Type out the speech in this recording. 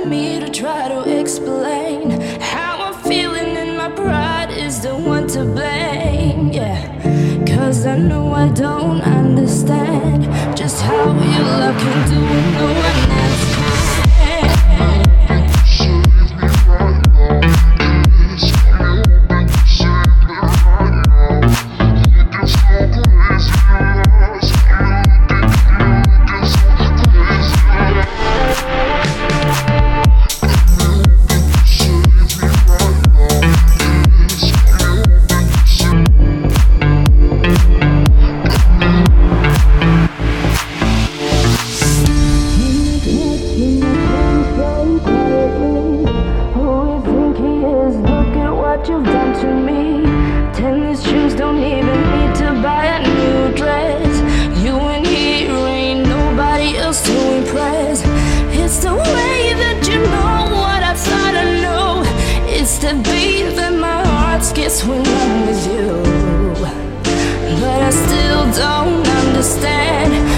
for me to try to explain how I'm feeling, and my pride is the one to blame. Yeah, 'cause I know I don't understand just how your love can do what no one else can. What you've done to me. Tennis shoes don't even need to buy a new dress. You and here ain't nobody else to impress. It's the way that you know what I thought I know. It's the beat that my heart skips when I'm with you. But I still don't understand